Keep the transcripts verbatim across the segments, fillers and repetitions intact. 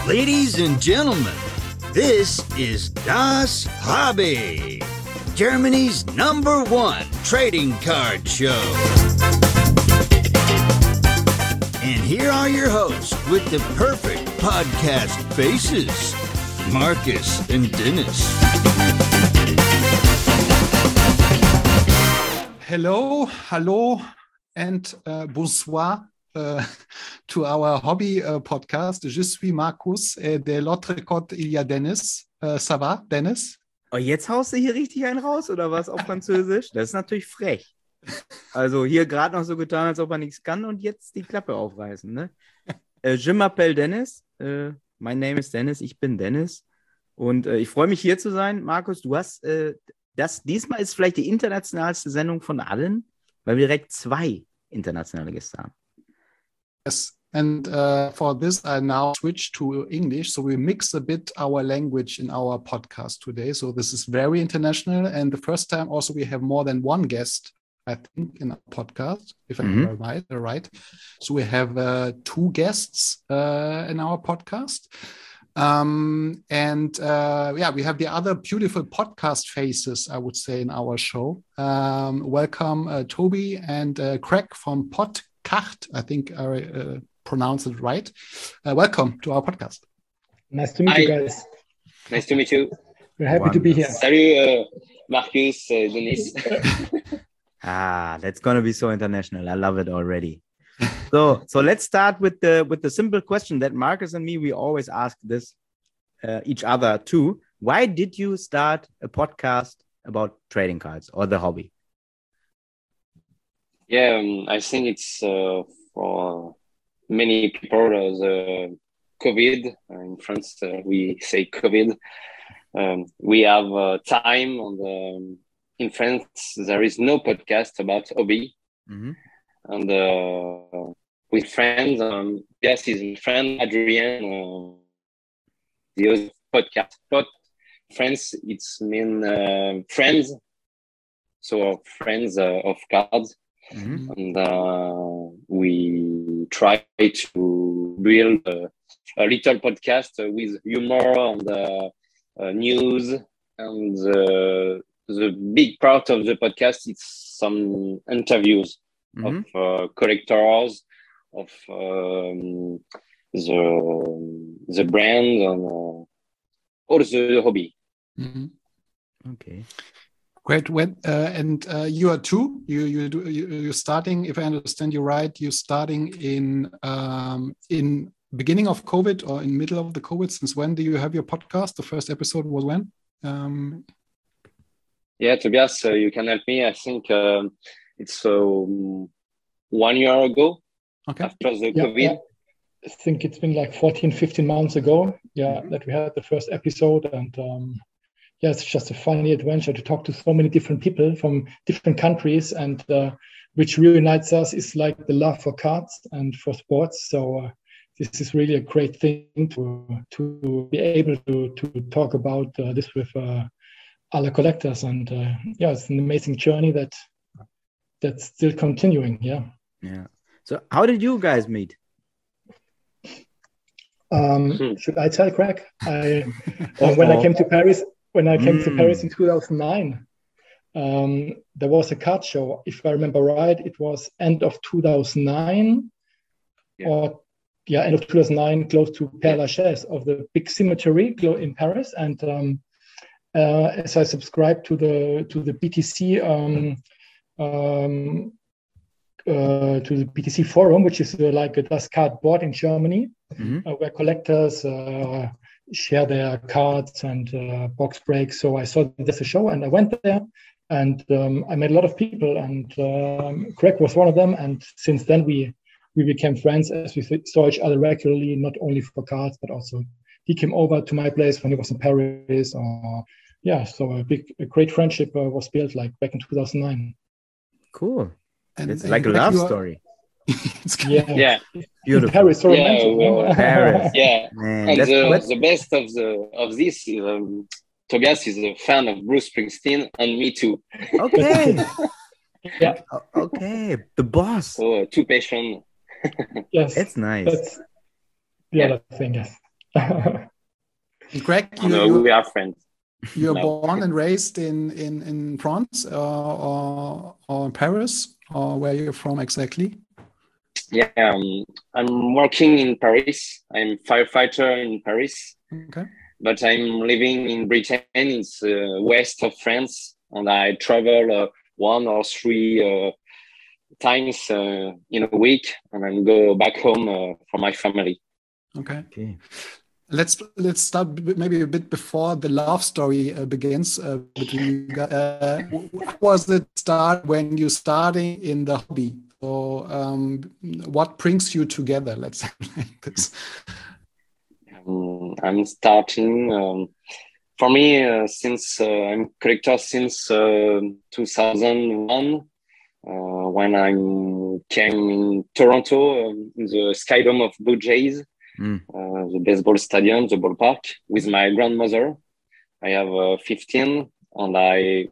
Ladies and gentlemen, this is Das Hobby, Germany's number one trading card show. And here are your hosts with the perfect podcast faces, Marcus and Dennis. Hello, hello, and uh, bonsoir uh, to our hobby uh, podcast. Je suis Marcus, äh, de l'autre côté il y a Dennis. Uh, ça va, Dennis? Oh, jetzt haust du hier richtig einen raus, oder was, auf Französisch? Das ist natürlich frech. Also hier gerade noch so getan, als ob er nichts kann und jetzt die Klappe aufreißen, ne? Äh, je m'appelle Dennis. Äh, mein Name ist Dennis, ich bin Dennis. Und äh, ich freue mich, hier zu sein. Markus, du hast, äh, das diesmal ist vielleicht die internationalste Sendung von allen, weil wir direkt zwei internationale Gäste haben. Yes, and uh, for this I now switch to English, so we mix a bit our language in our podcast today. So this is very international, and the first time also we have more than one guest, I think, in our podcast, if mm-hmm. I'm right, right. So we have uh, two guests uh, in our podcast. Um, and uh, yeah, we have the other beautiful podcast faces, I would say, in our show. Um, welcome, uh, Toby and uh, Craig from Podcast. I think I uh, pronounced it right. Uh, welcome to our podcast. Nice to meet Hi. you guys. Nice to meet you. We're happy Wonderful. to be here. Salut, uh, Marcus, uh, Denis. Ah, that's gonna be so international. I love it already. So, so let's start with the with the simple question that Marcus and me we always ask this uh, each other too. Why did you start a podcast about trading cards or the hobby? Yeah, um, I think it's uh, for many people uh, the COVID. Uh, in France, uh, we say COVID. Um, we have uh, time on the, in France, there is no podcast about hobby. Mm-hmm. And uh, with friends, um, yes, his friend Adrien, uh, the other podcast. But friends, it's mean uh, friends, so friends uh, of cards. Mm-hmm. And uh, we try to build a, a little podcast uh, with humor and uh, uh, news. And uh, the big part of the podcast is some interviews mm-hmm. of uh, collectors, of um, the the brand, and uh, all the hobby. Mm-hmm. Okay. Great. When uh, and uh, you are two. You you do you, you're starting. If I understand you right, you're starting in um, in beginning of COVID or in middle of the COVID. Since when do you have your podcast? The first episode was when? Um, yeah, Tobias, uh, you can help me. I think um, it's um, one year ago. Okay. After the yeah, COVID. Yeah. I think it's been like fourteen, fifteen months ago. Yeah, that we had the first episode, and um, yeah, it's just a funny adventure to talk to so many different people from different countries, and uh, which reunites us is like the love for cards and for sports. So uh, this is really a great thing to to be able to to talk about uh, this with uh, other collectors, and uh, yeah, it's an amazing journey that that's still continuing. Yeah. Yeah. So how did you guys meet? Um, hmm. Should I tell Craig? I uh, when I came to Paris. When I came mm. to Paris in two thousand nine, um, there was a card show. If I remember right, it was end of two thousand nine, yeah. or yeah, end of two thousand nine, close to Père Lachaise of the big cemetery in Paris. And um, uh, as I subscribed to the to the B T C um, um, uh, to the B T C forum, which is uh, like a Das Card board in Germany, mm-hmm. uh, where collectors Uh, share their cards and uh, box breaks. So I saw there's a show and I went there, and um, I met a lot of people, and um, Craig was one of them. And since then we we became friends as we saw each other regularly, not only for cards, but also he came over to my place when he was in Paris. Or yeah, so a big, a great friendship uh, was built like back in two thousand nine. Cool. And it's and like a love are... story. It's yeah, yeah, beautiful. Paris, so yeah, well, Paris. Yeah, Man, and the, what... the best of the of this is um, Tobias is a fan of Bruce Springsteen, and me too. Okay. Yeah. Okay. The boss. So uh, too patient. Yes. It's nice. That's the yeah. other thing. Yes. Greg, you, no, you, we are friends. you're No. born and raised in, in, in France uh, or, or in Paris, or where you're from exactly? Yeah, um, I'm working in Paris. I'm firefighter in Paris. Okay. But I'm living in Britain. It's uh, west of France, and I travel uh, one or three uh, times uh, in a week, and then go back home uh, for my family. Okay. Okay. Let's let's start b- maybe a bit before the love story uh, begins uh, between you guys. Uh, how was it start when you starting in the hobby? So, um, what brings you together? Let's say like this. Um, I'm starting. Um, for me, uh, since uh, I'm collector since uh, two thousand one, uh, when I came in Toronto, um, in the Skydome of Blue Jays. Mm. Uh, the baseball stadium, the ballpark, with my grandmother. I have uh, fifteen, and I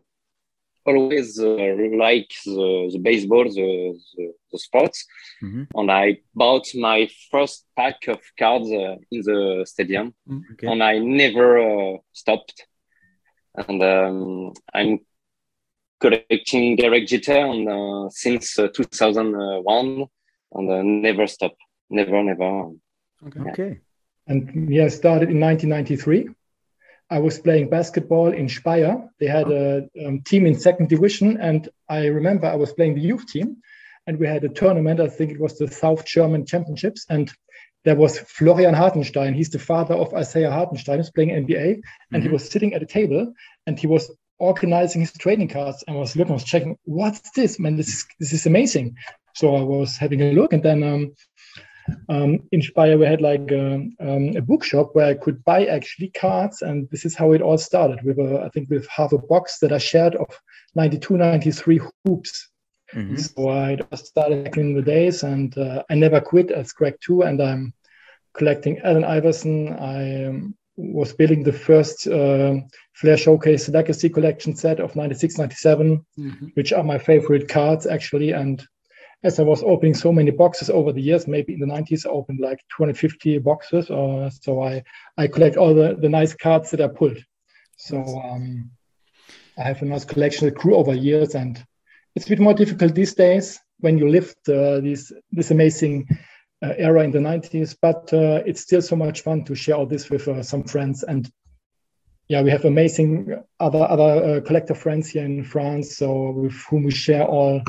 always uh, like the, the baseball, the, the, the sports. Mm-hmm. And I bought my first pack of cards uh, in the stadium, okay. And I never uh, stopped. And um, I'm collecting Derek Jeter and, uh, since uh, two thousand one, and uh, never stop, never, never. Okay. Okay. And yeah, I started in nineteen ninety-three. I was playing basketball in Speyer. They had a um, team in second division. And I remember I was playing the youth team. And we had a tournament. I think it was the South German Championships. And there was Florian Hartenstein. He's the father of Isaiah Hartenstein. He's playing N B A. And mm-hmm. he was sitting at a table. And he was organizing his trading cards. And I was looking, I was checking, what's this? Man, this is, this is amazing. So I was having a look. And then... Um, Um, in Speyer, we had like a, um, a bookshop where I could buy actually cards, and this is how it all started. With a, I think with half a box that I shared of ninety-two, ninety-three hoops. Mm-hmm. So I just started back in the days, and uh, I never quit as Greg too. And I'm collecting Allen Iverson. I um, was building the first uh, Flair Showcase Legacy Collection set of ninety-six, ninety-seven, mm-hmm. which are my favorite cards actually. And as I was opening so many boxes over the years, maybe in the nineties, I opened like two hundred fifty boxes. Or so I, I collect all the, the nice cards that I pulled. So um, I have a nice collection that grew over years, and it's a bit more difficult these days when you lived uh, this this amazing uh, era in the nineties. But uh, it's still so much fun to share all this with uh, some friends. And yeah, we have amazing other other uh, collector friends here in France, so with whom we share all.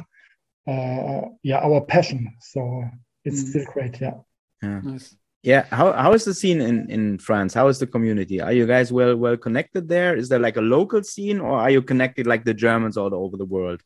Uh, yeah, our passion. So it's mm. still great. Yeah. Yeah. Nice. Yeah. How how is the scene in, in France? How is the community? Are you guys well well connected there? Is there like a local scene, or are you connected like the Germans all over the world?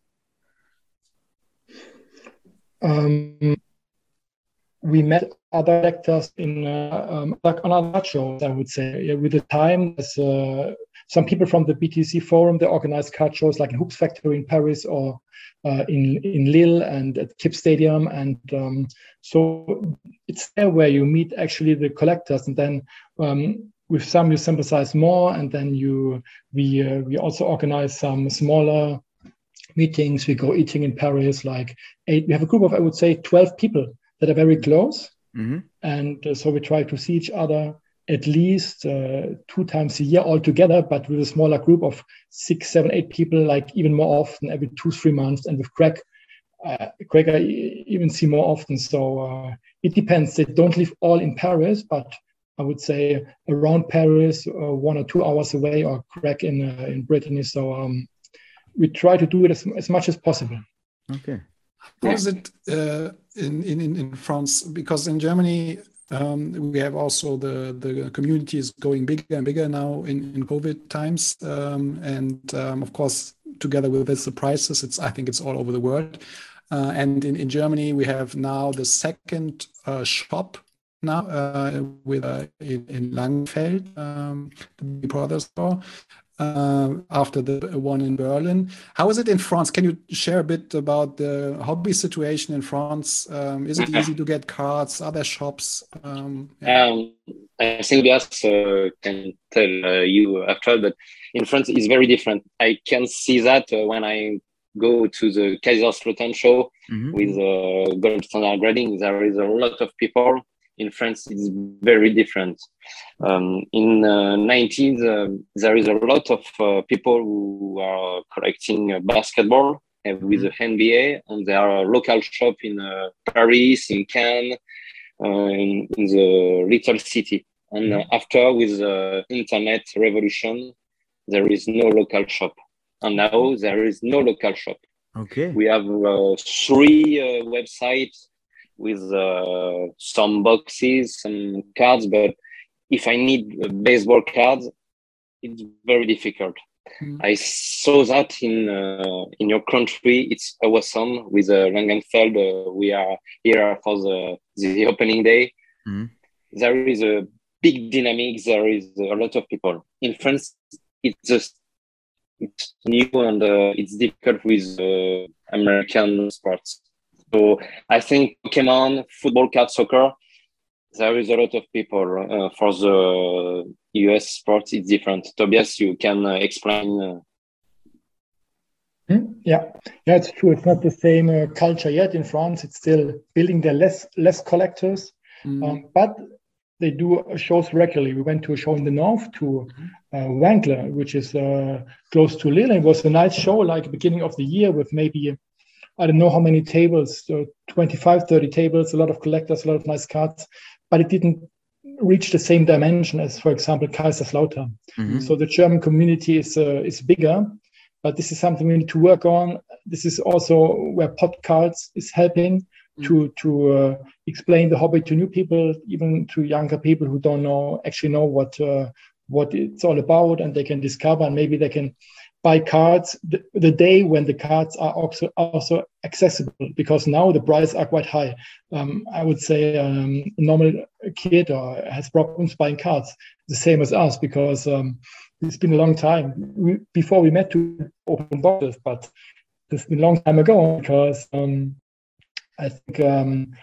Um, we met other collectors in uh, um, like on other shows, I would say. Yeah, with the time, there's uh, some people from the B T C forum, they organize card shows like in Hoops Factory in Paris, or uh, in in Lille and at Kip Stadium. And um, so it's there where you meet actually the collectors, and then um, with some you sympathize more, and then you we uh, we also organize some smaller meetings. We go eating in Paris, like eight. We have a group of, I would say, twelve people that are very close. Mm-hmm. And uh, so we try to see each other at least uh, two times a year all together, but with a smaller group of six, seven, eight people, like even more often every two, three months. And with Greg, uh, Greg I even see more often. So uh, it depends. They don't live all in Paris, but I would say around Paris, uh, one or two hours away, or Greg in uh, in Brittany. So um, we try to do it as, as much as possible. Okay. How is it uh, in, in, in France? Because in Germany, um, we have also the, the community is going bigger and bigger now in, in COVID times. Um, and um, of course, together with this, the prices, it's, I think it's all over the world. Uh, and in, in Germany, we have now the second uh, shop now uh, with uh, in, in Langenfeld, um, the Big Brother store. Uh, after the one in Berlin. How is it in France? Can you share a bit about the hobby situation in France? Um, is it easy to get cards, other shops? Um, yeah. um, I think yes, uh, can tell uh, you after, but in France it's very different. I can see that uh, when I go to the Kaiserslautern show mm-hmm. with uh, gold standard grading. There is a lot of people. in France, it's very different. Um, in the nineties, uh, there is a lot of uh, people who are collecting uh, basketball uh, with the N B A, and there are a local shop in uh, Paris, in Cannes, uh, in, in the little city. And uh, after, with the internet revolution, there is no local shop. And now there is no local shop. Okay. We have uh, three uh, websites with uh, some boxes, some cards, but if I need uh, baseball cards, it's very difficult. Mm. I saw that in uh, in your country. It's awesome with uh, Langenfeld. Uh, we are here for the, the opening day. Mm. There is a big dynamic. There is a lot of people. In France, it's just it's new and uh, it's difficult with uh, American sports. So I think Pokemon, football, card, soccer, there is a lot of people. Uh, for the U S sports, it's different. Tobias, you can uh, explain. Uh... Hmm? Yeah, yeah, it's true. It's not the same uh, culture yet in France. It's still building their less less collectors, mm. um, but they do shows regularly. We went to a show in the north to uh, Wankler, which is uh, close to Lille. It was a nice show, like beginning of the year with maybe, I don't know how many tables, so twenty-five, thirty tables, a lot of collectors, a lot of nice cards, but it didn't reach the same dimension as, for example, Kaiserslautern. Mm-hmm. So the German community is uh, is bigger, but this is something we need to work on. This is also where Podcards is helping mm-hmm. to to uh, explain the hobby to new people, even to younger people who don't know actually know what uh, what it's all about, and they can discover, and maybe they can buy cards the, the day when the cards are also, also accessible, because now the prices are quite high. Um, I would say um, a normal kid or has problems buying cards, the same as us, because um, it's been a long time we, before we met to open boxes, but it's been a long time ago, because um, I think um,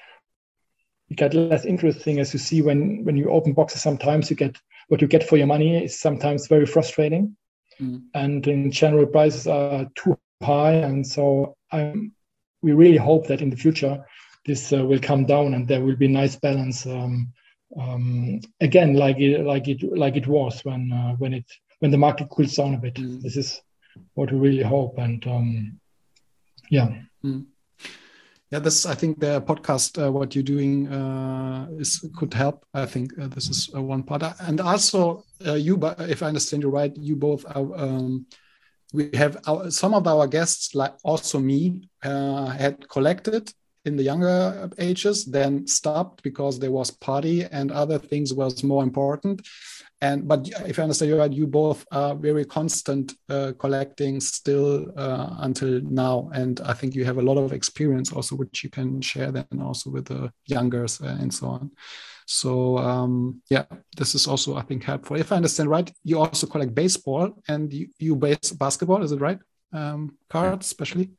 it got less interesting, as you see when, when you open boxes. Sometimes you get what you get for your money is sometimes very frustrating. Mm. And in general, prices are too high, and so I'm, we really hope that in the future this uh, will come down and there will be a nice balance um, um, again, like it like it like it was when uh, when it when the market cools down a bit. Mm. This is what we really hope, and um, yeah. Mm. Yeah, this, I think the podcast, uh, what you're doing uh, is could help. I think uh, this is uh, one part. And also uh, you, but if I understand you right, you both are, um, we have our, some of our guests, like also me, uh, had collected in the younger ages, then stopped because there was party and other things was more important. And but if I understand you right, you both are very constant uh, collecting still uh, until now, and I think you have a lot of experience also, which you can share then also with the youngers uh, and so on. So um, yeah, this is also I think helpful. If I understand right, you also collect baseball and you, you base basketball, is it right? Um, cards, especially.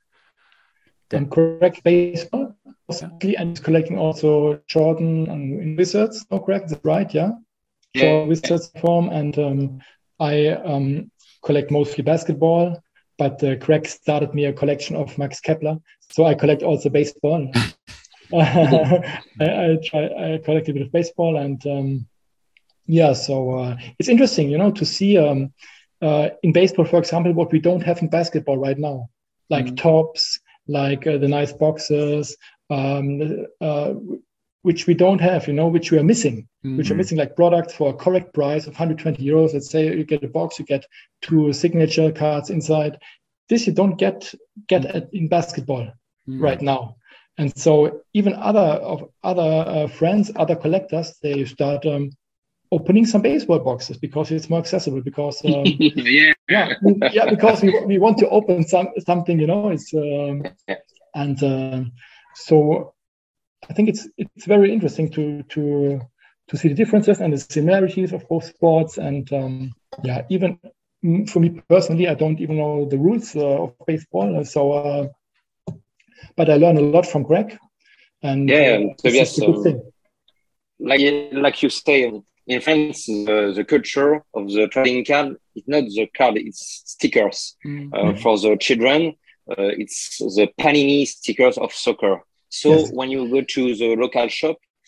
And correct, baseball, yeah. And collecting also Jordan and Wizards. Oh, correct, that's right, yeah. For Wizards form, and um, I um, collect mostly basketball, but uh, Craig started me a collection of Max Kepler, so I collect also baseball. I, I try I collect a bit of baseball, and um, yeah, so uh, it's interesting, you know, to see um, uh, in baseball, for example, what we don't have in basketball right now, like mm. tops, like uh, the nice boxes. Um, uh, which we don't have, you know, which we are missing, mm-hmm. which are missing, like products for a correct price of one hundred twenty euros. Let's say you get a box, you get two signature cards inside. This you don't get get mm-hmm. at, in basketball mm-hmm. right now. And so even other of other uh, friends, other collectors, they start um, opening some baseball boxes because it's more accessible. Because um, yeah, yeah, yeah, because we we want to open some something, you know. It's um, and uh, so. I think it's it's very interesting to to to see the differences and the similarities of both sports. And um, yeah, even for me personally, I don't even know the rules uh, of baseball. So, uh, but I learned a lot from Greg. And yeah, uh, so yes, um, like like you say, in France, the, the culture of the trading card is not the card; it's stickers. Mm-hmm. uh, for the children. Uh, it's the Panini stickers of soccer. So yes. When you go to the local shop,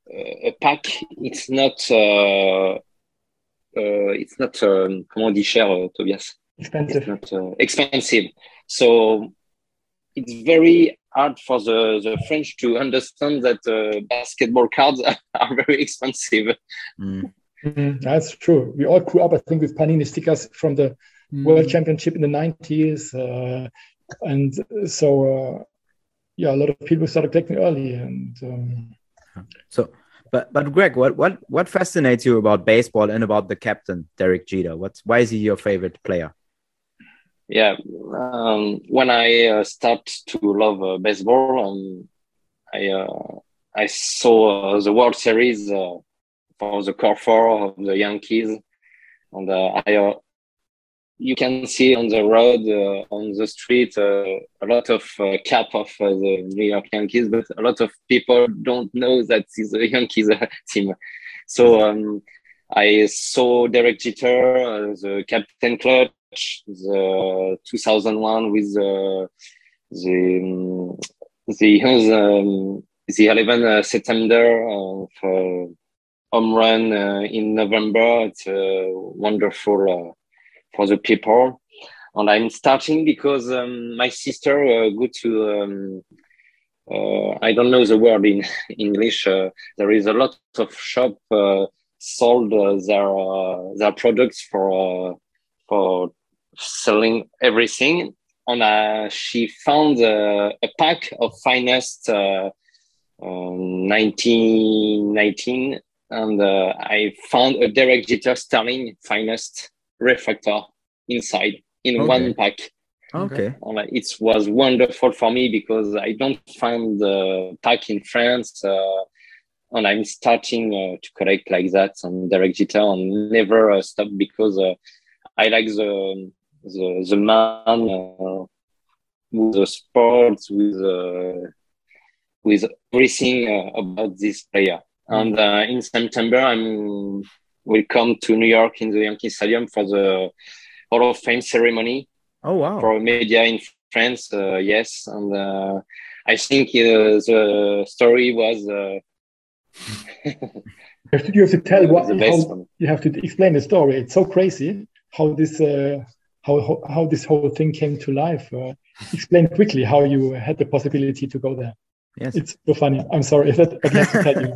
a pack. It's not. Uh, uh, it's not. Um, comment on dit cher, uh, Tobias? Expensive. It's not uh, expensive. So it's very hard for the, the French to understand that uh, basketball cards are very expensive. Mm. Mm, that's true. We all grew up, I think, with Panini stickers from the mm. World Championship in the nineties, uh, and so uh, yeah, a lot of people started collecting early. And um... so, but but Greg, what what what fascinates you about baseball and about the captain Derek Jeter? What's why is he your favorite player? Yeah, um, when I uh, start to love uh, baseball, um, I uh, I saw uh, the World Series uh, for the core four of the Yankees, and uh, I uh, you can see on the road, uh, on the street, uh, a lot of uh, cap of uh, the New York Yankees, but a lot of people don't know that it's the Yankees uh, team. So um, I saw Derek Jeter, uh, the captain clutch. The two thousand one with uh, the the um, the eleventh uh, September of uh, home run uh, in November. It's uh, wonderful uh, for the people, and I'm starting because um, my sister uh, go to um, uh, I don't know the word in English. Uh, there is a lot of shop uh, sold uh, their uh, their products for uh, for selling everything, and uh, she found uh, a pack of finest uh, um, nineteen nineteen, and uh, I found a Derek Jeter Sterling finest refractor inside in Okay. one pack. Okay. And, uh, it was wonderful for me because I don't find the pack in France, uh, and I'm starting uh, to collect like that on Derek Jeter and never uh, stop because uh, I like the the the man uh, with the sports, with uh, with everything uh, about this player. And uh, in September, I'm will come to New York in the Yankee Stadium for the Hall of Fame ceremony. Oh wow! For media in France, uh, yes, and uh, I think uh, the story was. Uh, you have to tell what the best how, one. You have to explain the story. It's so crazy how this. Uh, How, how, how this whole thing came to life. Uh, explain quickly how you had the possibility to go there. Yes. It's so funny. I'm sorry, but I have to tell you.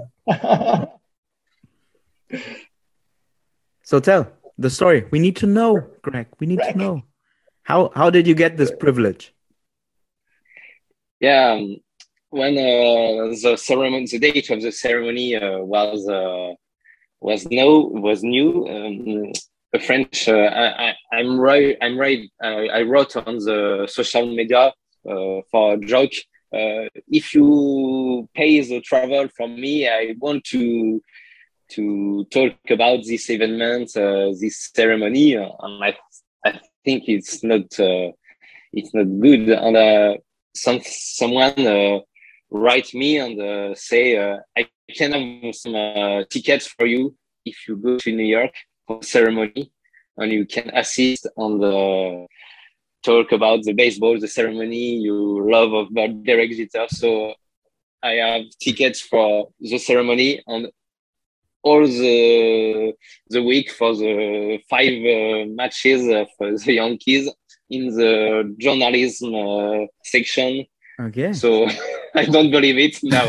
So tell the story. We need to know, Greg. We need Greg. to know. How how did you get this privilege? Yeah, um, when uh, the ceremony, the date of the ceremony uh, was uh, was no was new. Um, A French, uh, I, I'm right. I'm right. Uh, I wrote on the social media uh, for a joke. Uh, if you pay the travel for me, I want to to talk about this event, uh, this ceremony, uh, and I I think it's not uh, it's not good. And uh, some someone uh, write me and uh, say uh, I can have some uh, tickets for you if you go to New York for ceremony, and you can assist on the talk about the baseball, the ceremony you love about Derek Jeter. So I have tickets for the ceremony and all the the week for the five uh, matches of the Yankees in the journalism uh, section. Okay. So I don't believe it now.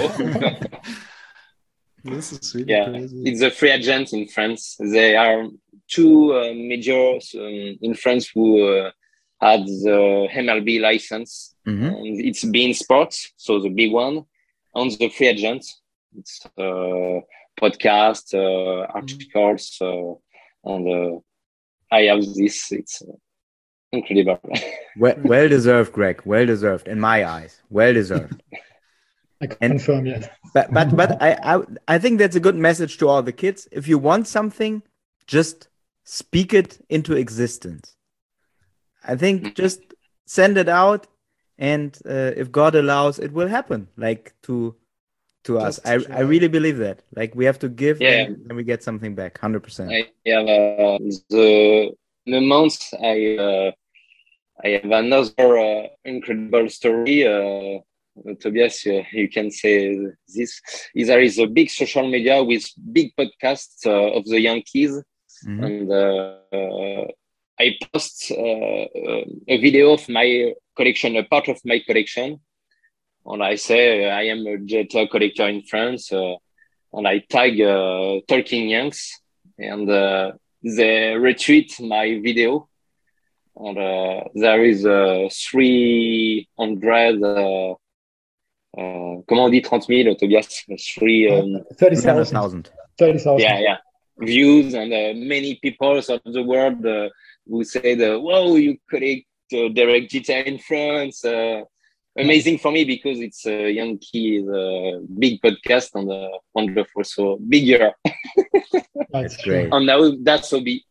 This is really yeah, crazy. it's a free agent in France. There are two uh, majors um, in France who uh, had the M L B license. Mm-hmm. And it's beIN Sports, so the big one, and the free agent. It's uh, podcast, uh, articles, uh, and uh, I have this. It's uh, incredible. well, well deserved, Greg. Well deserved in my eyes. Well deserved. I confirm, yes. But but but I, I I think that's a good message to all the kids. If you want something, just speak it into existence. I think just send it out, and uh, if God allows, it will happen. Like to to us, I I really believe that. Like we have to give, yeah, and, and we get something back, hundred percent. I have uh, the the month I uh, I have another uh, incredible story. Uh, uh, Tobias, you, you can say this, is there is a big social media with big podcasts uh, of the Yankees. Mm-hmm. And uh, uh, I post uh, a video of my collection, a part of my collection. And I say I am a Jetta collector in France. Uh, and I tag uh, Talking Yanks. And uh, they retweet my video. And uh, there is uh, three hundred, uh, uh, comment on dit trente mille, Tobias? Three, um, thirty thousand. thirty thousand. Yeah, yeah. Views, and uh, many people of the world uh, who said, uh, whoa, you collect uh, Derek Jeter in France. Uh, amazing for me because it's a Yankees uh, big podcast and uh, wonderful. So bigger. That's great. And now that's so big.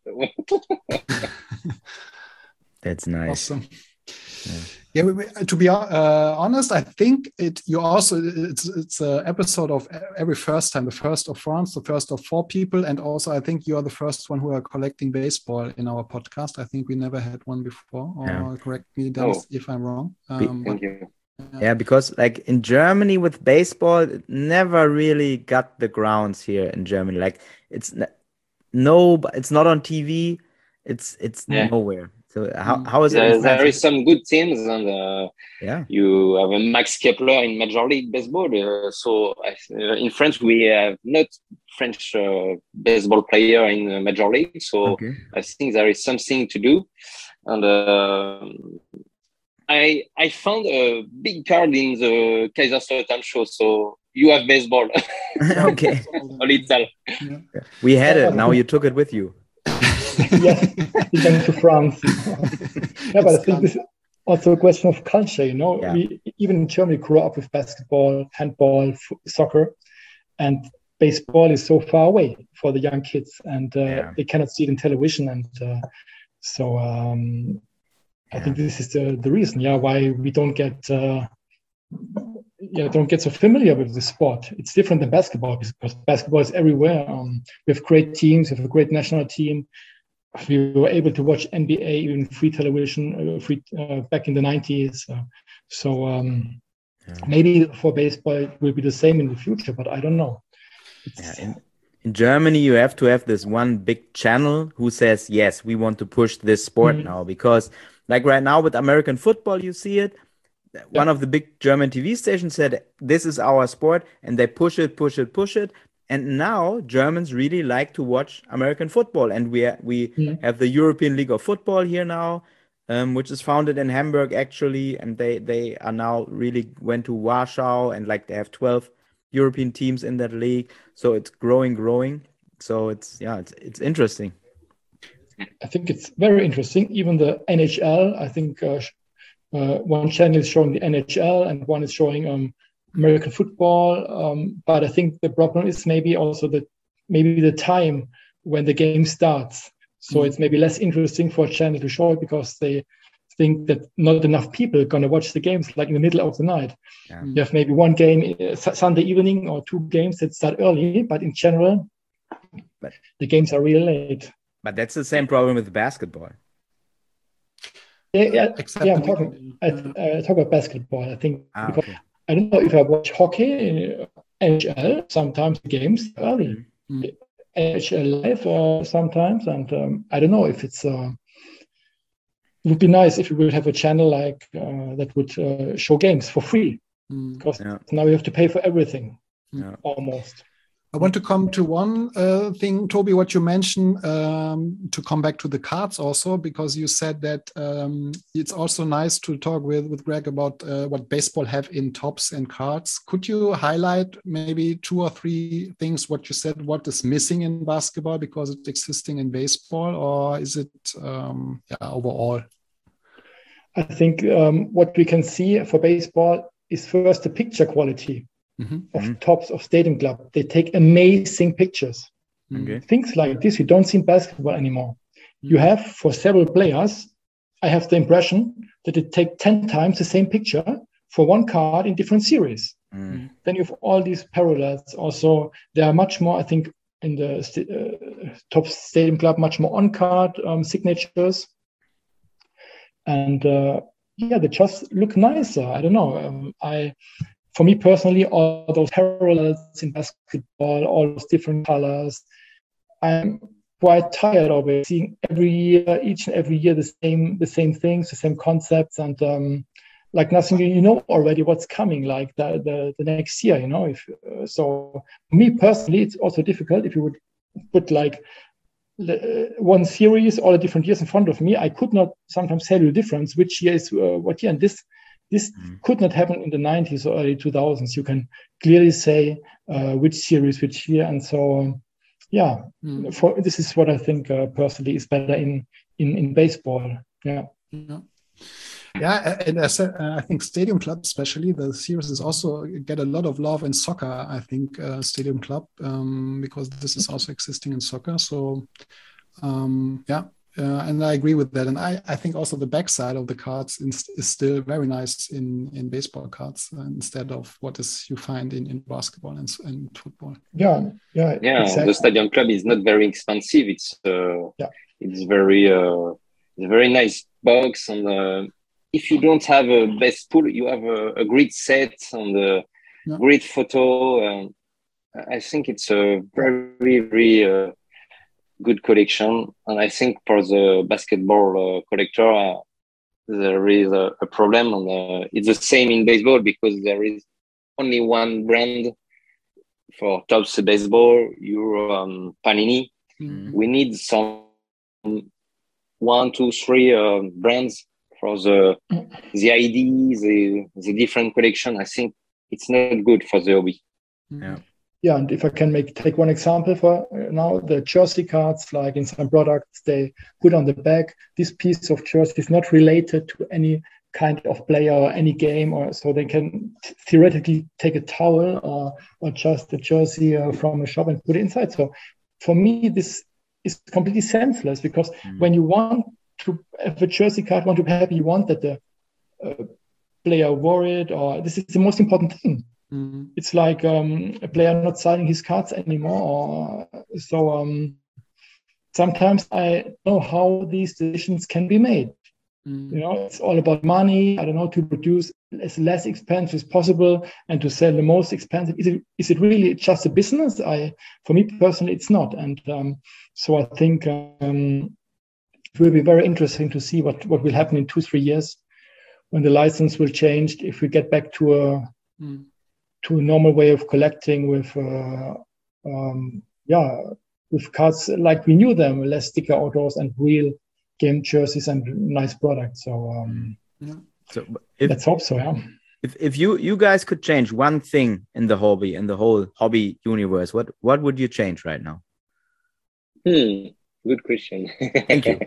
That's nice. Awesome. Yeah. Yeah, we, we, to be uh, honest, I think it. You also it's it's an episode of every first time, the first of France, the first of four people, and also I think you are the first one who are collecting baseball in our podcast. I think we never had one before. Or yeah. Correct me, Dennis, oh. if I'm wrong. Um, Thank you. Yeah. yeah, because like in Germany with baseball, it never really got the grounds here in Germany. Like it's no, it's not on T V. It's it's yeah. nowhere. So how how is there, it? There is some good teams, and uh, yeah, you have a Max Kepler in Major League Baseball. Uh, so uh, in France, we have not French uh, baseball player in uh, Major League. So okay. I think there is something to do, and uh, I I found a big card in the Kaiserslautern show. So you have baseball. Okay, a little. Yeah. We had it. Now you took it with you. Yes, he went to France. Yeah, but I think this is also a question of culture. You know, yeah. we even in Germany grew up with basketball, handball, f- soccer, and baseball is so far away for the young kids, and uh, yeah. they cannot see it in television. And uh, so um, I yeah. think this is the the reason, yeah, why we don't get. Uh, Yeah, don't get so familiar with the sport. It's different than basketball because basketball is everywhere. Um, we have great teams. We have a great national team. We were able to watch N B A, even free television, uh, free uh, back in the nineties. Uh, so um, yeah. maybe for baseball it will be the same in the future, but I don't know. Yeah, in, in Germany, you have to have this one big channel who says, yes, we want to push this sport mm-hmm. now. Because like right now with American football, you see it. One yeah. of the big German T V stations said, this is our sport, and they push it, push it, push it. And now Germans really like to watch American football. And we, we yeah. have the European League of Football here now, um, which is founded in Hamburg, actually. And they, they are now really went to Warsaw, and like they have twelve European teams in that league. So it's growing, growing. So it's, yeah, it's, it's interesting. I think it's very interesting. Even the N H L, I think, uh, Uh, one channel is showing the N H L and one is showing um, American football. Um, but I think the problem is maybe also that maybe the time when the game starts. So mm-hmm. it's maybe less interesting for a channel to show it because they think that not enough people are going to watch the games like in the middle of the night. Yeah. You have maybe one game uh, Sunday evening or two games that start early, but in general, but, the games are really late. But that's the same problem with basketball. Yeah, yeah, yeah, I'm talking. I, I talk about basketball. I think ah, because okay. I don't know if I watch hockey, N H L. Sometimes the games early, mm-hmm. N H L live uh, sometimes, and um, I don't know if it's. Uh, it would be nice if we would have a channel like uh, that would uh, show games for free, mm-hmm. because yeah. now you have to pay for everything, yeah. almost. I want to come to one uh, thing, Toby, what you mentioned, um, to come back to the cards also, because you said that um, it's also nice to talk with, with Greg about uh, what baseball have in tops and cards. Could you highlight maybe two or three things, what you said, what is missing in basketball because it's existing in baseball, or is it um, yeah, overall? I think um, what we can see for baseball is first the picture quality. Mm-hmm. Of mm-hmm. tops of Stadium Club. They take amazing pictures. Okay. Things like this you don't see in basketball anymore. Mm-hmm. You have, for several players, I have the impression that they take ten times the same picture for one card in different series. Mm-hmm. Then you have all these parallels. Also, there are much more, I think, in the uh, top Stadium Club, much more on-card um, signatures. And uh, yeah, they just look nicer. I don't know. Um, I, for me personally, all those parallels in basketball, all those different colors, I'm quite tired of it. Seeing every year, each and every year, the same, the same things, the same concepts, and um, like nothing. You know already what's coming, like the the, the next year. You know, if uh, so, for me personally, it's also difficult if you would put like one series all the different years in front of me. I could not sometimes tell you the difference which year is uh, what year, and this this mm. could not happen in the nineties or early two thousands. You can clearly say uh, which series which year, and so um, yeah mm. for this is what I think uh, personally is better in in in baseball. Yeah. Yeah. Yeah, and I, said, uh, I think Stadium Club, especially the series, is also get a lot of love in soccer. I think uh, Stadium Club, um, because this is also existing in soccer. So, um, yeah, uh, and I agree with that. And I, I think also the backside of the cards is, is still very nice in, in baseball cards uh, instead of what is you find in, in basketball and, and football. Yeah, yeah, yeah. Exactly. The Stadium Club is not very expensive. It's uh, yeah, it's very uh, it's a very nice box and. Uh, If you don't have a best pool, you have a, a great set and a yeah. great photo. Um, I think it's a very, very uh, good collection. And I think for the basketball uh, collector, uh, there is a, a problem. And uh, it's the same in baseball because there is only one brand for Topps baseball, Euro um, Panini. Mm-hmm. We need some one, two, three uh, brands for the the I D, the the different collection. I think it's not good for the hobby. Yeah, yeah. And if I can make take one example for now, the jersey cards, like in some products, they put on the back this piece of jersey is not related to any kind of player or any game, or so they can theoretically take a towel or or just a jersey uh, from a shop and put it inside. So for me, this is completely senseless because mm. when you want to have a jersey card, want to be happy, you want that the uh, player wore it, or this is the most important thing. Mm-hmm. It's like um, a player not signing his cards anymore. Or, so um, sometimes I know how these decisions can be made. Mm-hmm. You know, it's all about money. I don't know, to produce as less expensive as possible and to sell the most expensive. Is it, is it really just a business? I, for me personally, it's not. And um, so I think um, it will be very interesting to see what, what will happen in two, three years when the license will change. If we get back to a mm. to a normal way of collecting with, uh, um, yeah, with cards like we knew them, less sticker autos and real game jerseys and nice products. So, um, yeah. so if, let's hope so. Yeah. If if you you guys could change one thing in the hobby, in the whole hobby universe, what what would you change right now? Hmm. Good question. Thank you.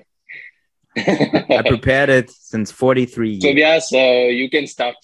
I prepared it since forty-three years. Tobias, uh, you can start.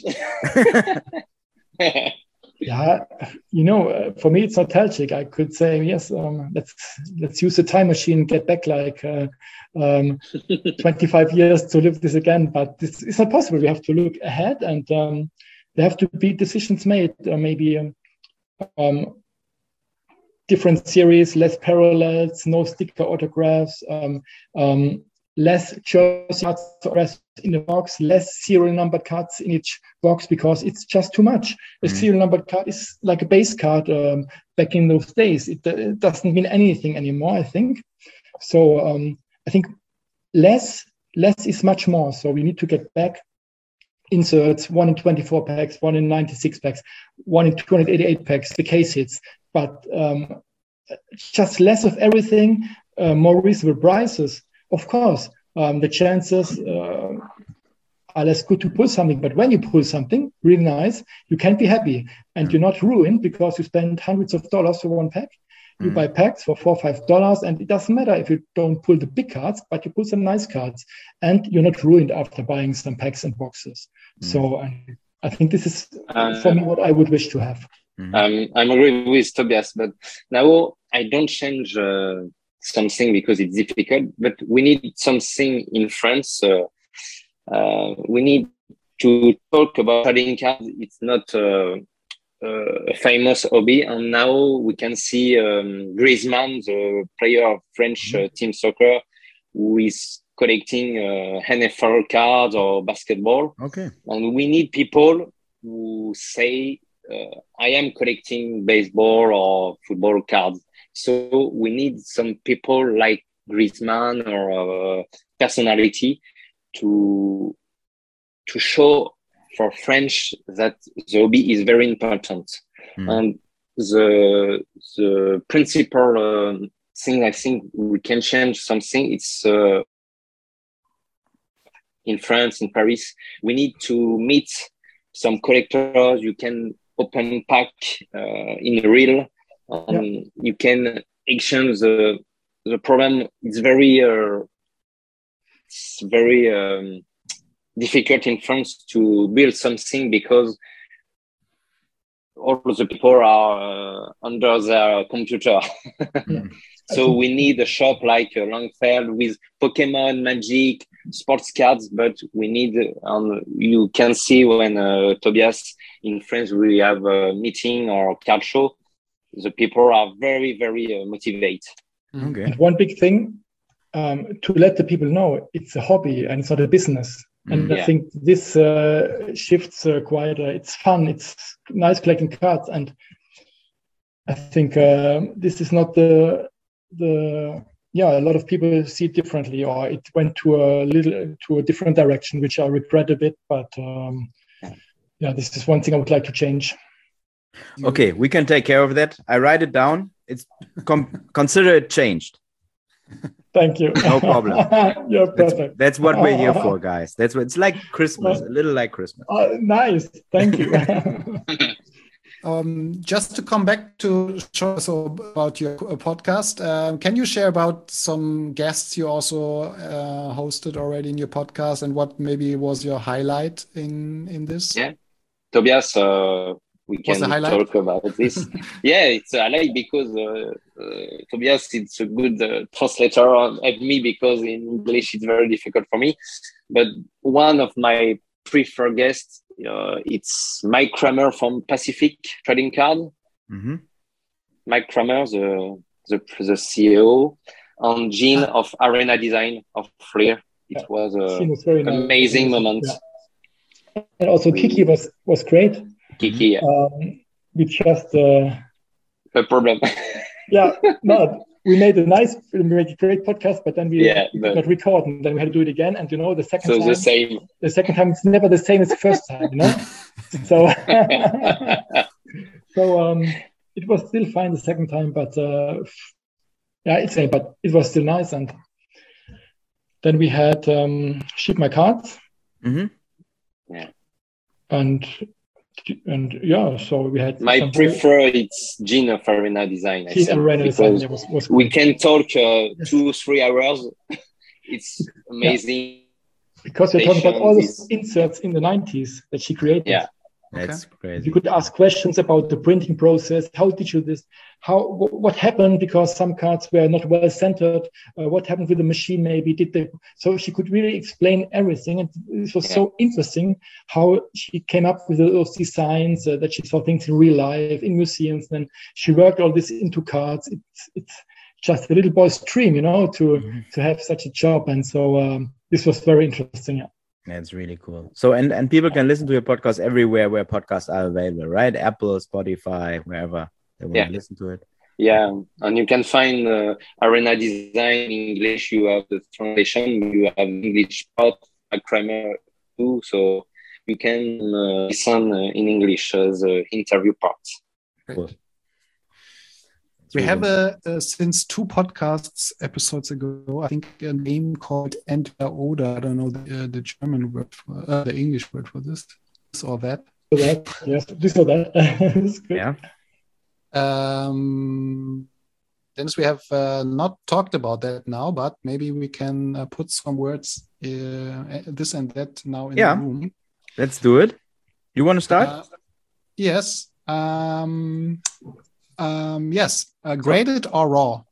Yeah, you know, uh, for me it's nostalgic. I could say yes. Um, let's let's use the time machine, get back like uh, um, twenty-five years to live this again. But this is not possible. We have to look ahead, and um, there have to be decisions made. Uh, maybe um, um, different series, less parallels, no sticker autographs. Um, um, less jersey cards in the box, less serial numbered cards in each box because it's just too much. A mm. serial numbered card is like a base card um, back in those days. It, uh, it doesn't mean anything anymore, I think. So um, I think less less is much more. So we need to get back inserts, one in twenty-four packs, one in ninety-six packs, one in two hundred eighty-eight packs, the case hits. But um, just less of everything, uh, more reasonable prices. Of course, um, the chances uh, are less good to pull something. But when you pull something really nice, you can be happy. And you're not ruined because you spend hundreds of dollars for one pack. You mm. buy packs for four or five dollars. And it doesn't matter if you don't pull the big cards, but you pull some nice cards. And you're not ruined after buying some packs and boxes. Mm. So um, I think this is, uh, for me, what I would wish to have. Um, I'm agree with Tobias. But now I don't change... Uh... something because it's difficult, but we need something in France. Uh, uh, we need to talk about trading cards. It's not uh, uh, a famous hobby, and now we can see um, Griezmann, the player of French uh, team soccer, who is collecting uh, N F L cards or basketball. Okay. And we need people who say, uh, I am collecting baseball or football cards. So we need some people like Griezmann or uh, personality to to show for French that the hobby is very important. Mm. And the the principal uh, thing I think we can change something. It's uh, in France, in Paris, we need to meet some collectors. You can open pack uh, in real. Um, yeah. You can exchange the the problem. It's very uh, it's very um, difficult in France to build something because all the people are uh, under their computer. Mm. So we need a shop like uh, Langfeld with Pokemon, Magic, sports cards, but we need, um, you can see when uh, Tobias in France, we have a meeting or card show, the people are very, very uh, motivated. Okay. And one big thing, um, to let the people know it's a hobby and it's not a business. And mm, I yeah. think this uh, shifts uh, quite, uh, it's fun, it's nice collecting cards. And I think uh, this is not the, the, yeah, a lot of people see it differently, or it went to a little, to a different direction, which I regret a bit. But um, yeah, this is one thing I would like to change. Okay, we can take care of that. I write it down. It's com- consider it changed. Thank you. No problem. You're that's, perfect. That's what we're here for, guys. That's what it's like Christmas, a little like Christmas. Uh, nice. Thank you. um, just to come back to show so about your podcast, um, can you share about some guests you also uh, hosted already in your podcast, and what maybe was your highlight in in this? Yeah, Tobias. Uh... We can talk about this. Yeah, it's a highlight because uh, uh, Tobias, it's a good uh, translator of me because in English it's very difficult for me. But one of my preferred guests, uh, it's Mike Kramer from Pacific Trading Card. Mm-hmm. Mike Kramer, the, the the C E O, and Jean of Arena Design of Flair. It was an amazing nice. moment. Yeah. And also Kiki was was great. Kiki, yeah. Um, we just uh, no problem. yeah, no, we made a nice, we made a great podcast, but then we, yeah, we could not record, and then we had to do it again. And you know, the second so time, the same. The second time, it's never the same as the first time, you know. so, so um, it was still fine the second time, but uh, yeah, it's a, but it was still nice. And then we had um, Ship My Cards. Mm-hmm. Yeah. And. And yeah, so we had my preferred it's Jean of Arena Design. I Jean think, Arena Design was, was we can talk uh, yes. two, three hours. It's amazing. Yeah. Because you're talking about all those inserts in the nineties that she created. Yeah, that's okay. crazy. You could ask questions about the printing process. How did you this? How what happened because some cards were not well centered? Uh, what happened with the machine? Maybe did they? So she could really explain everything, and it was yeah. so interesting how she came up with those designs uh, that she saw things in real life in museums. And she worked all this into cards. It's it's just a little boy's dream, you know, to mm-hmm. to have such a job. And so um, this was very interesting. Yeah. That's really cool. So, and, and people can listen to your podcast everywhere where podcasts are available, right? Apple, Spotify, wherever they want yeah. to listen to it. Yeah, and you can find uh, Arena Design in English. You have the translation. You have English part, Kramer too. So you can uh, listen uh, in English as uh, interview parts. Cool. We have a, a since two podcasts episodes ago, I think a name called Entweder Oder. I don't know the, uh, the German word for uh, the English word for this, this or that. that. Yes, this or that. That's good. Yeah. Um, Dennis, we have uh, not talked about that now, but maybe we can uh, put some words uh, this and that now in yeah. the room. Let's do it. You want to start? Uh, yes. Um, Um, yes, uh, graded or raw?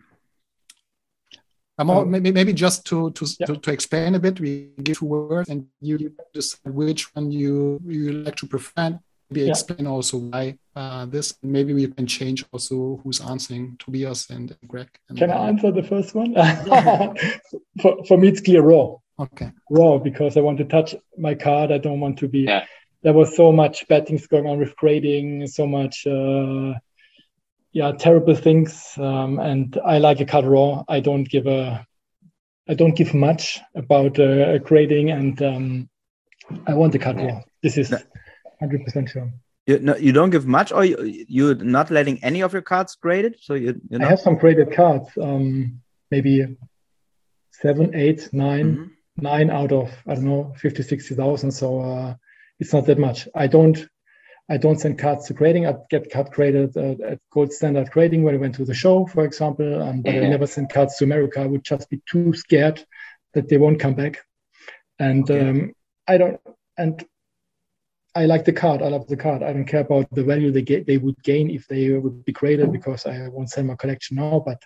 Um, um, maybe, maybe just to to, yeah. to to explain a bit, we give two words and you decide which one you you like to prefer. maybe Yeah. explain also why uh, this. Maybe we can change also who's answering, Tobias and Greg. And Can I answer the first one? for, for me, it's clear raw. Okay. Raw, because I want to touch my card. I don't want to be. Yeah. There was so much bad things going on with grading, so much, uh, yeah, terrible things. Um, and I like a card raw. I don't give a, I don't give much about uh, grading, and um, I want the card raw. This is one hundred percent sure. You, no, you don't give much, or you, you're not letting any of your cards graded? So you, you know? I have some graded cards, um, maybe seven, eight, nine, Mhm. nine out of, I don't know, fifty, sixty thousand. So uh, it's not that much. I don't, I don't send cards to grading. I get card graded uh, at gold standard grading when I went to the show, for example. Um, but I Mhm. never send cards to America. I would just be too scared that they won't come back. And Okay. um, I don't, and I like the card. I love the card. I don't care about the value they get. They would gain if they would be graded, because I won't sell my collection now. But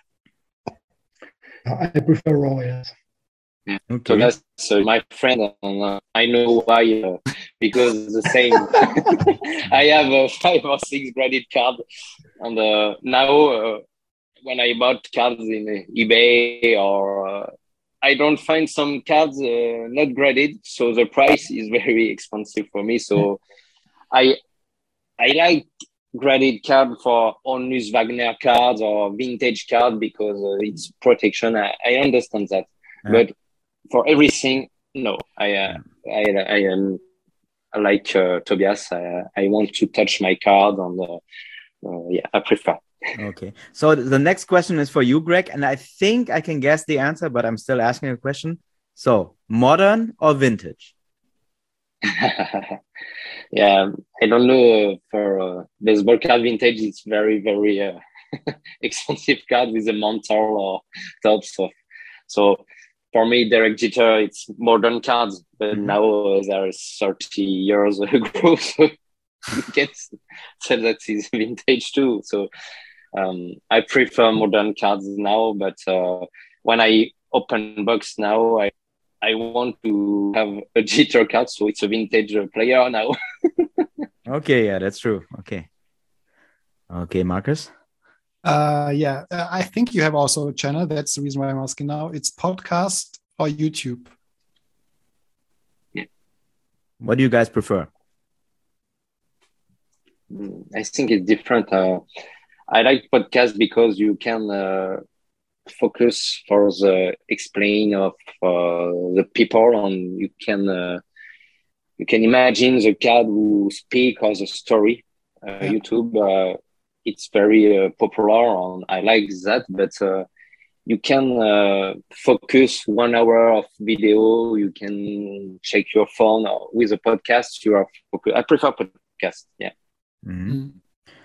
I prefer raw. Yes. So Okay. that's uh, my friend. And, uh, I know why, uh, because the same. I have uh, five or six graded cards, and uh, now uh, when I bought cards in uh, eBay, or uh, I don't find some cards uh, not graded, so the price is very expensive for me. So I I like graded card for Onus Wagner cards or vintage card because uh, it's protection. I, I understand that, Yeah. but for everything, no. I uh, I I am like uh, Tobias. I I want to touch my card, and uh, uh, yeah, I prefer. Okay. So the next question is for you, Greg, and I think I can guess the answer, but I'm still asking a question. So, modern or vintage? Yeah, I don't know. Uh, for uh, baseball card vintage, it's very very uh, expensive card with a mantle or tops of. So for me, Derek Jeter, it's modern cards, but Mhm. now uh, they're thirty years ago, so you can say that it's vintage too. So um, I prefer modern cards now, but uh, when I open box now, I I want to have a Jeter card, so it's a vintage uh, player now. Okay, yeah, that's true. Okay. Okay, Marcus? Uh, yeah, uh, I think you have also a channel. That's the reason why I'm asking now. It's podcast or YouTube. What do you guys prefer? Mm, I think it's different. Uh, I like podcasts because you can uh, focus for the explain of uh, the people, and you can uh, you can imagine the card who speak or the story. Uh, Yeah. YouTube, uh, it's very uh, popular, and I like that. But uh, you can uh, focus one hour of video. You can check your phone. Or with a podcast, you are focused. I prefer podcast. Yeah. Mhm. Mm.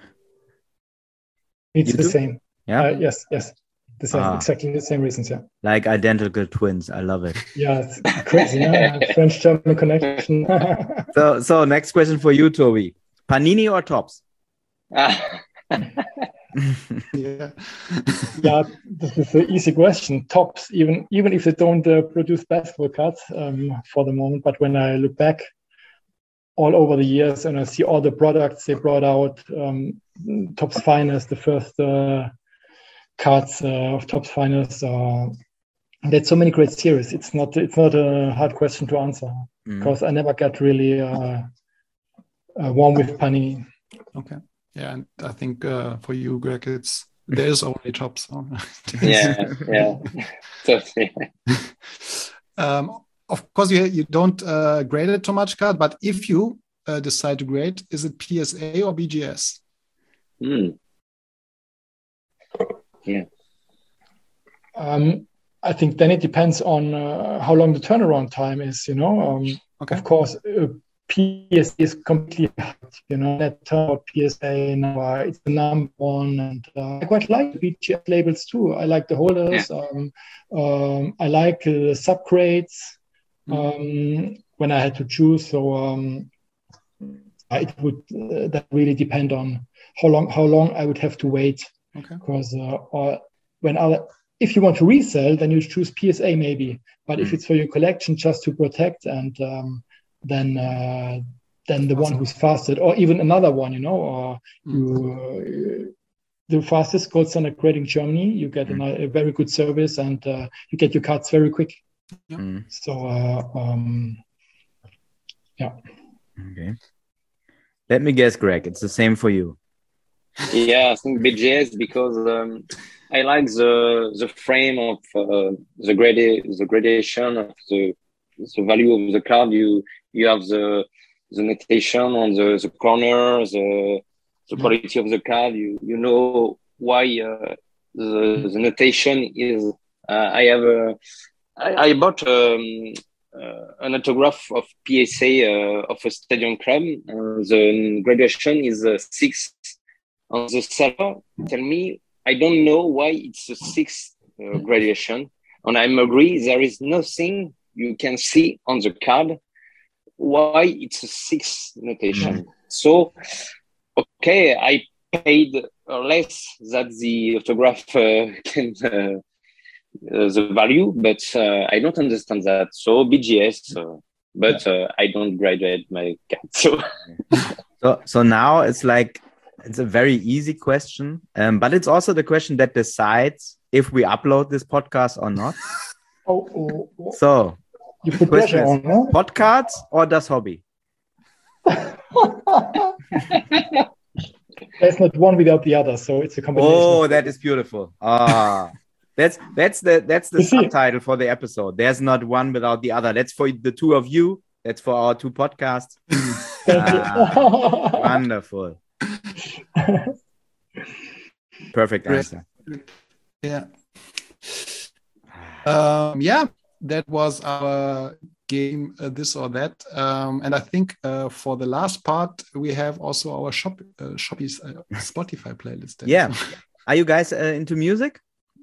It's You the do? same. Yeah, Uh, yes, yes. The same, Ah. exactly the same reasons. Yeah. like identical twins. I love it. Yeah, it's crazy. Yeah? French-German connection. So, so next question for you, Toby. Panini or Topps? Yeah. Yeah, this is an easy question. Tops, even even if they don't uh, produce basketball cards um, for the moment, but when I look back all over the years and I see all the products they brought out, um, Topps Finest, the first uh, cards uh, of Topps Finest, uh, there's so many great series. It's not it's not a hard question to answer Mhm. because I never got really uh, uh, warm with Panini. Okay. Yeah, and I think uh, for you, Greg, it's there's only Topps. So. Yeah, yeah. Totally. Um, of course, you you don't uh, grade it too much card, but if you uh, decide to grade, is it P S A or B G S? Mm. Yeah. Um, I think then it depends on uh, how long the turnaround time is. You know, um, Okay. of course, uh, P S A is completely hard. You know, that turn out P S A now uh, it's the number one, and uh, I quite like the B G S labels too. I like the holders. Um, um, I like uh, the subgrades. Um, when I had to choose, so um, it would uh, that really depend on how long how long I would have to wait. Okay. Because uh, or when other, if you want to resell, then you choose P S A maybe. But if Mm. it's for your collection just to protect, and um, then uh, than the awesome. one who's fastest, or even another one, you know, or Mm. you, uh, the fastest gold standard grade in Germany, you get Mm. a, a very good service and uh, you get your cards very quick. Mm. So, uh, um, yeah. Okay. Let me guess, Greg. It's the same for you. Yeah, I think B G S because um, I like the the frame of uh, the grade the gradation of the the value of the card. You you have the the notation on the, the corner, the the Yeah. quality of the card. You you know why uh, the the notation is. Uh, I have a I, I bought um, uh, an autograph of P S A uh, of a stadium club. Uh, the graduation is uh, six. On the seller, tell me, I don't know why it's a sixth uh, graduation. And I'm agree, there is nothing you can see on the card why it's a sixth notation. Mm. So, okay, I paid less than the autograph uh, can uh, uh, the value, but uh, I don't understand that. So B G S, uh, but uh, I don't graduate my card. So, So, so now it's like, it's a very easy question, um, but it's also the question that decides if we upload this podcast or not. Oh, oh, oh. So, You put question pressure is, on, huh? podcasts or Das Hobby? There's not one without the other, so it's a combination. Oh, that is beautiful. Ah, that's that's the that's the You see. subtitle for the episode. There's not one without the other. That's for the two of you. That's for our two podcasts. Thank you. Ah, wonderful. Perfect Great. answer. Yeah. Um, yeah, that was our game, uh, this or that. Um, and I think uh, for the last part, we have also our shop, uh, Shoppies uh, Spotify playlist. Yeah. Are you guys uh, into music?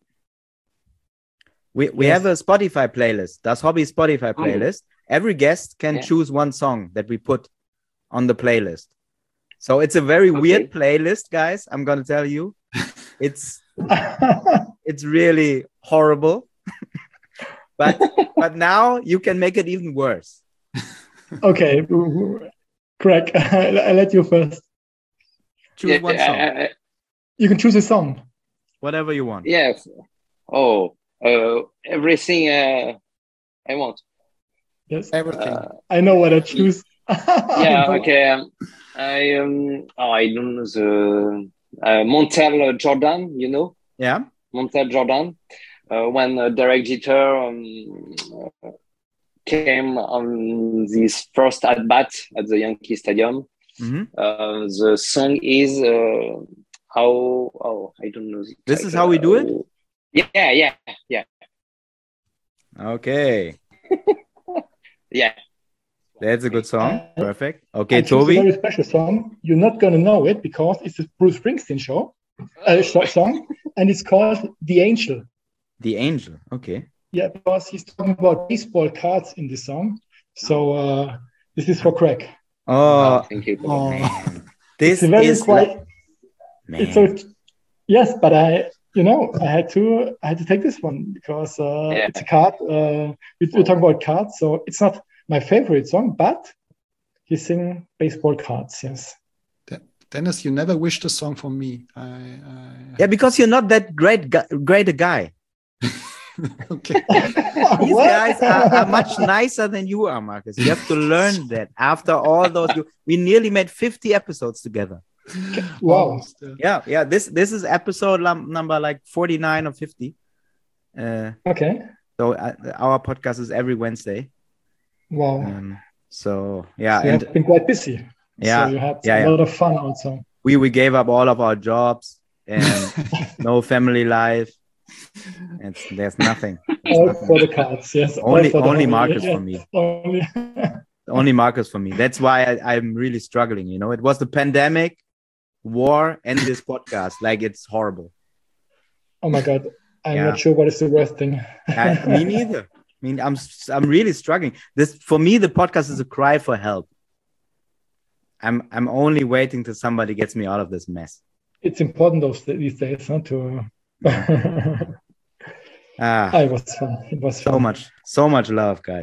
We we Yes. have a Spotify playlist. Das Hobby Spotify playlist. Every guest can Yeah. choose one song that we put on the playlist. So it's a very Okay. weird playlist, guys. I'm gonna tell you, it's it's really horrible. but but now you can make it even worse. Okay, Craig, I let you first. Choose yeah, one song, I- I- You can choose a song. whatever you want. yeah. Oh, uh, everything uh, I want. Yes, Everything. Uh, I know what I choose. I yeah, know. okay. Um, I um, oh, I don't know the uh, Montel Jordan. You know Yeah. Montel Jordan. Uh, when uh, Derek Jeter um, uh, came on this first at bat at the Yankee Stadium, Mhm. uh, the song is uh, how oh I don't know. The This is title. how we do it? Yeah, yeah, yeah, Okay, yeah. that's a good song. Uh, Perfect. Okay, I choose a Toby. very special song. You're not gonna know it because it's a Bruce Springsteen show, uh, sh- song, and it's called "The Angel." The Angel. Okay. Yeah, because he's talking about baseball cards in this song. So uh, this is for Craig. Oh, Thank you. Oh. man. This It's a very is quite. like, It's man. so. Yes, but I, you know, I had to, I had to take this one because uh, Yeah. it's a card. Uh, we, we're talking about cards, so it's not my favorite song, but he's singing baseball cards. Yes. Dennis, you never wished a song for me. I, I... Yeah, because you're not that great, gu- great a guy. Okay. These What? guys are, are much nicer than you are, Marcus. You have to learn that. After all those, you, we nearly made fifty episodes together. Wow. Almost, yeah. Yeah, yeah. This this is episode num- number like forty-nine or fifty. Uh, Okay. so uh, our podcast is every Wednesday. Wow. Um, so yeah, you and have been quite busy. yeah, So you had yeah, a yeah. lot of fun also. we we gave up all of our jobs and no family life. And there's nothing. There's All nothing. for the cards. Yes. all Only for the only hobby, Marcus yes, for me. Only. Only Marcus for me. That's why I, I'm really struggling. You know, it was the pandemic, war, and this podcast. Like it's horrible. Oh my God. I'm Yeah. not sure what is the worst thing. I, me neither. I mean, I'm I'm really struggling. This for me, the podcast is a cry for help. I'm I'm only waiting till somebody gets me out of this mess. It's important those these days, huh, to. Ah, Ah, it was fun. It was so fun. much, so much love, guys.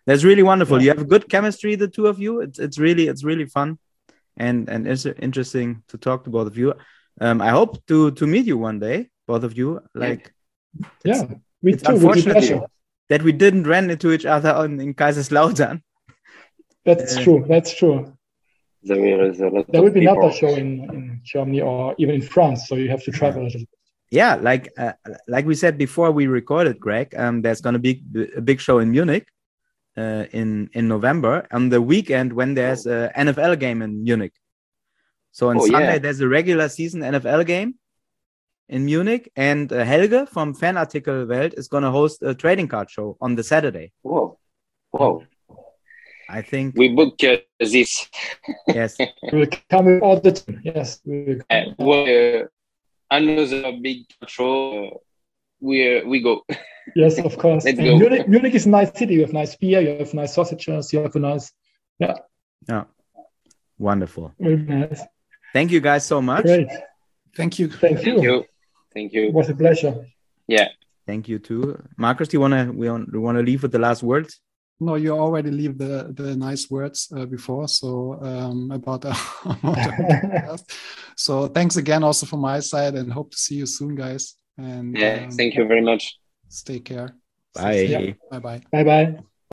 that's really wonderful. Yeah. You have good chemistry, the two of you. It's it's really it's really fun, and and it's interesting to talk to both of you. Um, I hope to to meet you one day, both of you. Like, Yeah, we it's too. With unfortunate pleasure. that we didn't run into each other in, in Kaiserslautern. That's Uh, true. That's true. There is a lot There of will be people. another show in, in Germany or even in France, so you have to travel a little bit. Yeah, like uh, like we said before we recorded, Greg. Um, there's gonna be a big show in Munich, uh, in in November on the weekend when there's a N F L game in Munich. So on Oh, Sunday yeah. there's a regular season N F L game in Munich, and uh, Helge from Fanartikel Welt is gonna host a trading card show on the Saturday. Whoa, whoa! I think We book uh, this. yes. We will come with all the time. Yes. We will Uh, come. well, uh, another big show. Uh, we uh, we go. Yes, of course. Let's And go. Munich, Munich is a nice city. You have nice beer, you have nice sausages, you have a nice, yeah, Yeah, wonderful. very nice. Thank you guys so much. Great. Thank you. Thank you. Thank you. Thank It you. was a pleasure. Yeah. Thank you too, Marcus. Do you wanna we want, do you wanna leave with the last words? No, you already leave the the nice words uh, before. So um, about our podcast. So thanks again also from my side, and hope to see you soon, guys. And Yeah. um, Thank you very much. Stay care. Bye. Yeah. Bye bye. Bye bye.